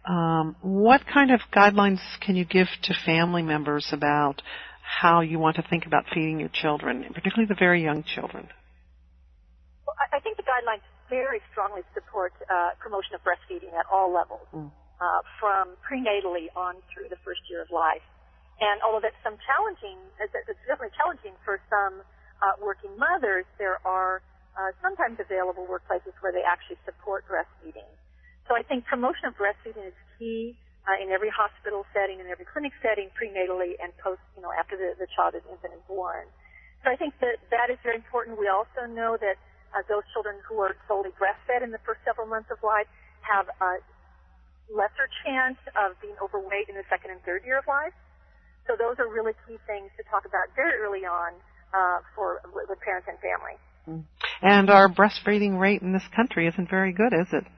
What kind of guidelines can you give to family members about how you want to think about feeding your children, particularly the very young children? Well, I think the guidelines very strongly support promotion of breastfeeding at all levels, from prenatally on through the first year of life. And although that's it's definitely challenging for some working mothers, there are sometimes available workplaces where they actually support breastfeeding. So I think promotion of breastfeeding is key in every hospital setting, in every clinic setting, prenatally and post, after the child is infant and born. So I think that is very important. We also know that those children who are solely breastfed in the first several months of life have a lesser chance of being overweight in the second and third year of life. So those are really key things to talk about very early on with parents and family. And our breastfeeding rate in this country isn't very good, is it?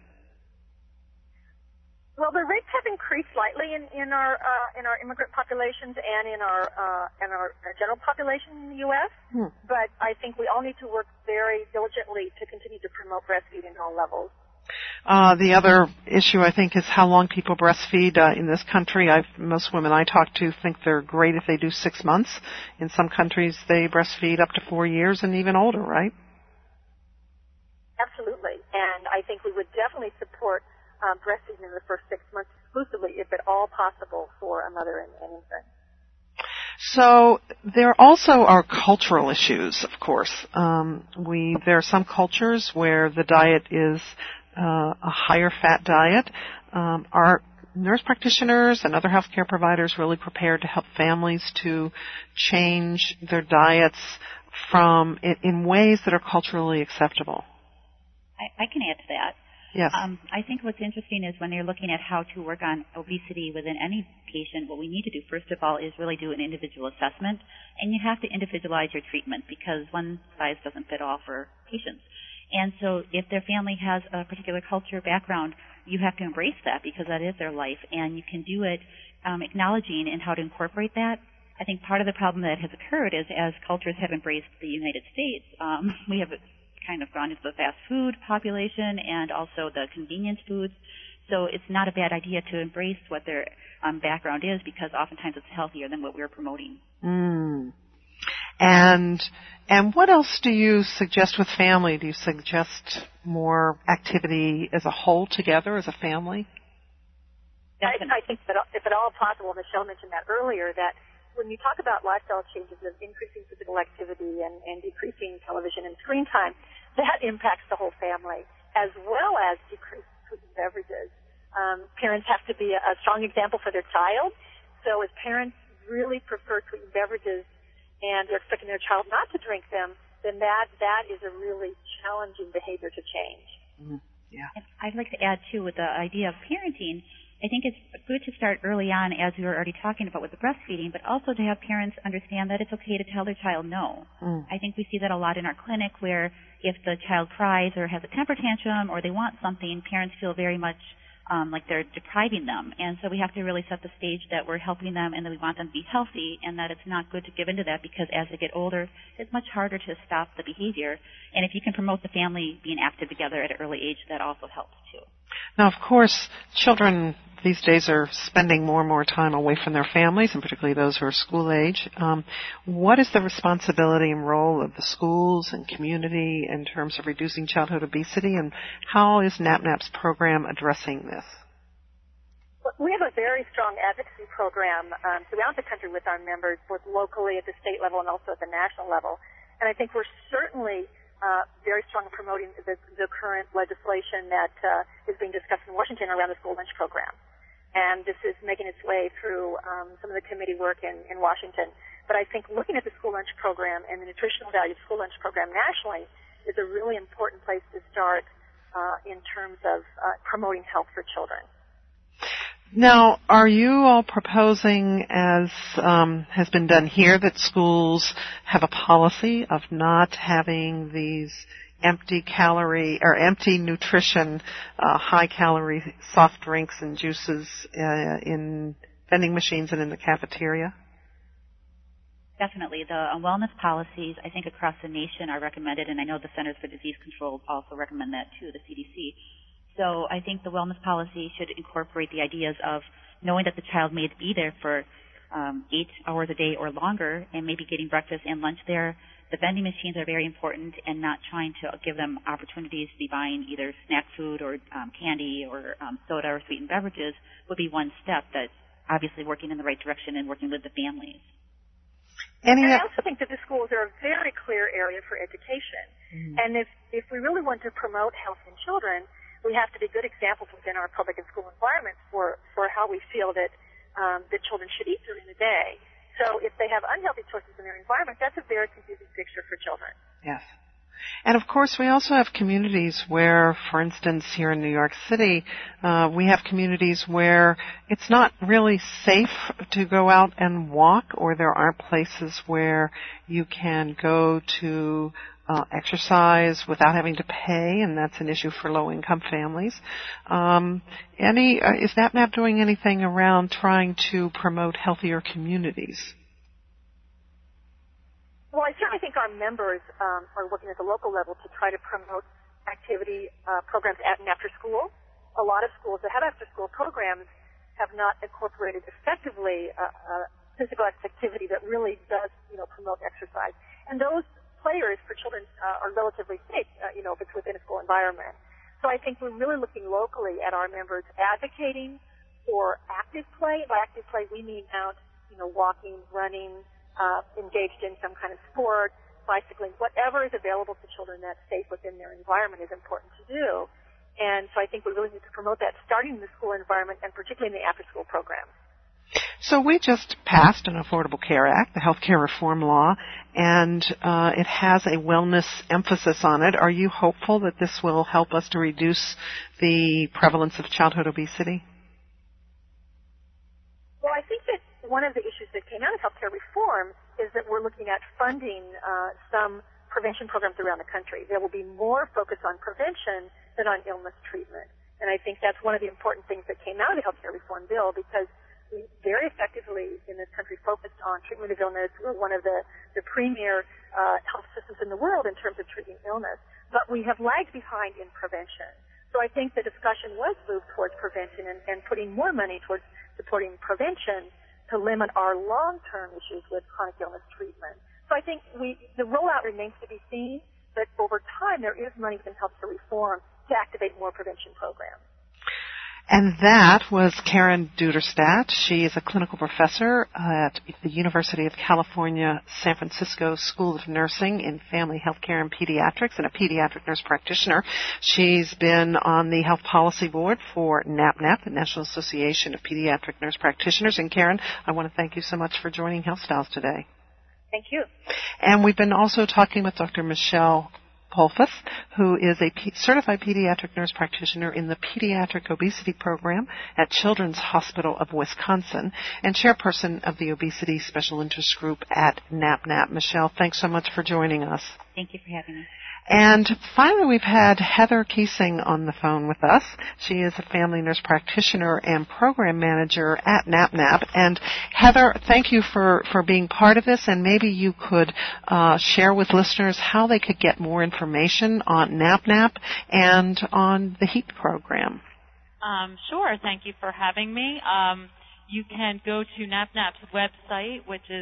Well, the rates have increased slightly in our immigrant populations and in our general population in the U.S. But I think we all need to work very diligently to continue to promote breastfeeding at all levels. The other issue, I think, is how long people breastfeed in this country. Most women I talk to think they're great if they do 6 months. In some countries, they breastfeed up to 4 years and even older, right? Absolutely. And I think we would definitely support breastfeeding in the first 6 months exclusively, if at all possible, for a mother and infant. So there also are cultural issues, of course. There are some cultures where the diet is a higher fat diet. Are nurse practitioners and other healthcare providers really prepared to help families to change their diets in ways that are culturally acceptable? I can add to that. Yes. I think what's interesting is when you're looking at how to work on obesity within any patient, what we need to do, first of all, is really do an individual assessment. And you have to individualize your treatment because one size doesn't fit all for patients. And so if their family has a particular culture background, you have to embrace that because that is their life. And you can do it acknowledging and how to incorporate that. I think part of the problem that has occurred is as cultures have embraced the United States, we have kind of gone into the fast food population and also the convenience foods. So it's not a bad idea to embrace what their background is because oftentimes it's healthier than what we're promoting. And what else do you suggest with family? Do you suggest more activity as a whole together as a family? I think that if at all possible, Michelle mentioned that earlier, that when you talk about lifestyle changes of increasing physical activity and decreasing television and screen time, that impacts the whole family, as well as decreased food and beverages. Parents have to be a strong example for their child. So if parents really prefer sweetened beverages and they're expecting their child not to drink them, then that is a really challenging behavior to change. Yeah. And I'd like to add, too, with the idea of parenting, I think it's good to start early on, as we were already talking about with the breastfeeding, but also to have parents understand that it's okay to tell their child no. I think we see that a lot in our clinic, where if the child cries or has a temper tantrum or they want something, parents feel very much like they're depriving them. And so we have to really set the stage that we're helping them and that we want them to be healthy, and that it's not good to give into that, because as they get older, it's much harder to stop the behavior. And if you can promote the family being active together at an early age, that also helps too. Now, of course, children these days are spending more and more time away from their families, and particularly those who are school age. What is the responsibility and role of the schools and community in terms of reducing childhood obesity, and how is NAPNAP's program addressing this? We have a very strong advocacy program throughout the country with our members, both locally at the state level and also at the national level. And I think we're certainly very strong in promoting the current legislation that is being discussed in Washington around the school lunch program. And this is making its way through some of the committee work in Washington. But I think looking at the school lunch program and the nutritional value of the school lunch program nationally is a really important place to start in terms of promoting health for children. Now, are you all proposing, as has been done here, that schools have a policy of not having these empty nutrition, high-calorie soft drinks and juices in vending machines and in the cafeteria? Definitely. The wellness policies, I think, across the nation are recommended, and I know the Centers for Disease Control also recommend that too, the CDC. So I think the wellness policy should incorporate the ideas of knowing that the child may be there for 8 hours a day or longer, and maybe getting breakfast and lunch there. The vending machines are very important, and not trying to give them opportunities to be buying either snack food or candy or soda or sweetened beverages would be one step. That obviously working in the right direction and working with the families. And I also think that the schools are a very clear area for education. And if we really want to promote health in children, we have to be good examples within our public and school environments for how we feel that children should eat during the day. So if they have unhealthy choices in their environment, that's a very confusing picture for children. Yes. And of course, we also have communities where, for instance, here in New York City, we have communities where it's not really safe to go out and walk, or there aren't places where you can go to exercise without having to pay, and that's an issue for low-income families. Is NAPNAP doing anything around trying to promote healthier communities? Well, I certainly think our members are working at the local level to try to promote activity programs at and after school. A lot of schools that have after-school programs have not incorporated effectively physical activity that really does, promote exercise. And those players for children are relatively safe, if it's within a school environment. So I think we're really looking locally at our members advocating for active play. By active play, we mean out, walking, running, engaged in some kind of sport, bicycling, whatever is available to children that's safe within their environment is important to do. And so I think we really need to promote that starting in the school environment and particularly in the after-school programs. So we just passed an Affordable Care Act, the health care reform law, and it has a wellness emphasis on it. Are you hopeful that this will help us to reduce the prevalence of childhood obesity? Well, I think that one of the issues that came out of health care reform is that we're looking at funding some prevention programs around the country. There will be more focus on prevention than on illness treatment. And I think that's one of the important things that came out of the health care reform bill, because we very effectively in this country focused on treatment of illness. We're one of the premier health systems in the world in terms of treating illness, but we have lagged behind in prevention. So I think the discussion was moved towards prevention and putting more money towards supporting prevention to limit our long-term issues with chronic illness treatment. So I think the rollout remains to be seen, but over time there is money within health care reform to activate more prevention programs. And that was Karen Duderstadt. She is a clinical professor at the University of California, San Francisco School of Nursing in Family Healthcare and Pediatrics, and a pediatric nurse practitioner. She's been on the Health Policy Board for NAPNAP, the National Association of Pediatric Nurse Practitioners. And Karen, I want to thank you so much for joining Health Styles today. Thank you. And we've been also talking with Dr. Michelle Polfus, who is a certified pediatric nurse practitioner in the Pediatric Obesity Program at Children's Hospital of Wisconsin and chairperson of the Obesity Special Interest Group at NAPNAP. Michelle, thanks so much for joining us. Thank you for having me. And finally, we've had Heather Keesing on the phone with us. She is a family nurse practitioner and program manager at NAPNAP. And Heather, thank you for being part of this. And maybe you could share with listeners how they could get more information on NAPNAP and on the HEAT program. Sure. Thank you for having me. You can go to NAPNAP's website, which is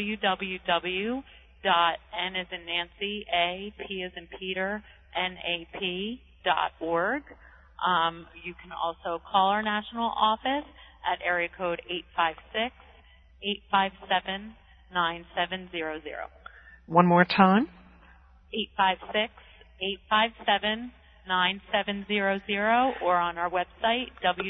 www.N as in Nancy, A, P as in Peter, NAP.org. You can also call our national office at area code 856-857-9700. One more time. 856-857-9700, or on our website,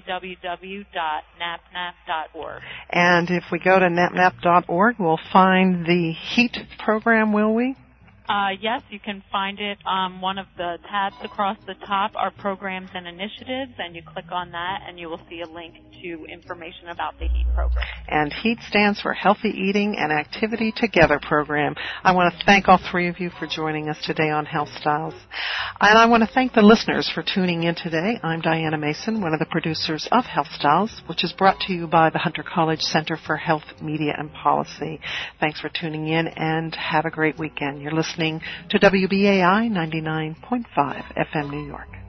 www.napnap.org. And if we go to napnap.org, we'll find the HEAT program, will we? Yes, you can find it one of the tabs across the top are programs and initiatives, and you click on that and you will see a link to information about the HEAT program. And HEAT stands for Healthy Eating and Activity Together program. I want to thank all three of you for joining us today on Health Styles. And I want to thank the listeners for tuning in today. I'm Diana Mason, one of the producers of Health Styles, which is brought to you by the Hunter College Center for Health, Media, and Policy. Thanks for tuning in and have a great weekend. You're listening to WBAI 99.5 FM New York.